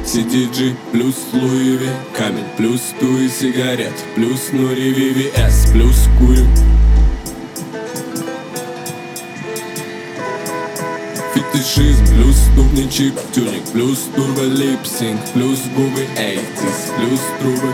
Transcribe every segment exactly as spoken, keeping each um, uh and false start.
Си Ди Джи плюс Луи Ви, камень плюс туи сигарет, плюс Нури Ви Ви Эс, плюс курю. Фетишизм плюс ступничек, тюник плюс турбо липсинг, плюс губы эйтис, плюс трубы.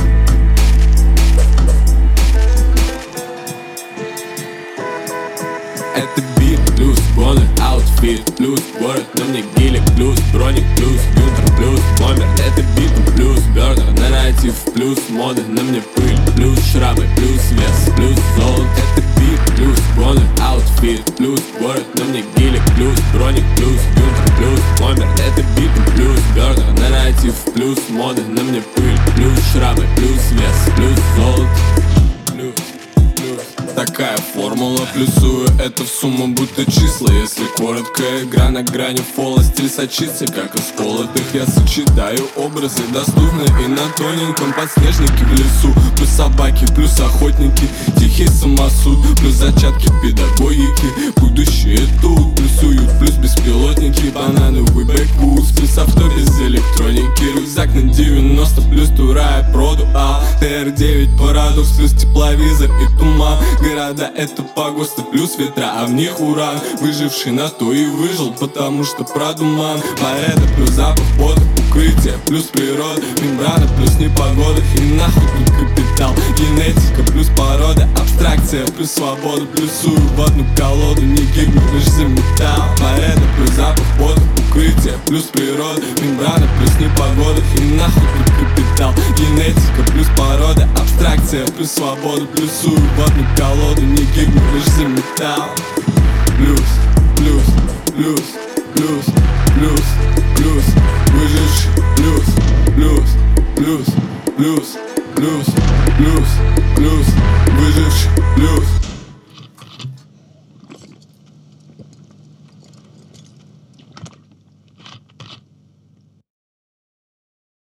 Это бит плюс гоны, аутфит плюс город, на мне гелик плюс броник плюс Гюнтер плюс бомбер. Это бит плюс бернер, нарратив плюс моды, на мне пыль плюс шрамы плюс вес плюс золото. Это бит плюс гоны, аутфит плюс город, на мне гелик плюс броник плюс Гюнтер плюс бомбер. Это бит плюс бернер, нарратив плюс моды, на мне пыль плюс шрамы плюс вес плюс золото. Плюс такая формула, плюсую это в сумму будто числа. Если короткая игра на грани фола, стиль сочится, как из колотых. Я сочетаю образы доступные и на тоненьком подснежнике в лесу. Плюс собаки, плюс охотники, тихий самосуд, плюс зачатки педагогики. Будущее тут, плюсуют, плюс беспилотники, банановый бэкбуст, плюс авто без электроники, рюкзак на девяносто, плюс тура и проду, а Т Р девять парадокс, плюс тепловизор и туман. Города это погосты плюс ветра, а в них уран. Выживший на то и выжил, потому что продуман. Порядок плюс запах пота, укрытие плюс природа, мембрана плюс непогода. И нахуй тут капитал, генетика плюс порода, абстракция плюс свобода. Плюсую в одну колоду, не гигнут лишь за металл. Порядок плюс запах пота, укрытие плюс природа, мембрана плюс непогода. И нахуй тут капитал, генетика плюс порода, абстракция плюс свобода. Плюсую в одну колоду, не гигнут лишь за металл. Плюс, плюс, плюс, плюс, плюс, плюс, выживший, плюс, плюс, плюс, плюс, плюс, плюс, плюс, выживший, плюс.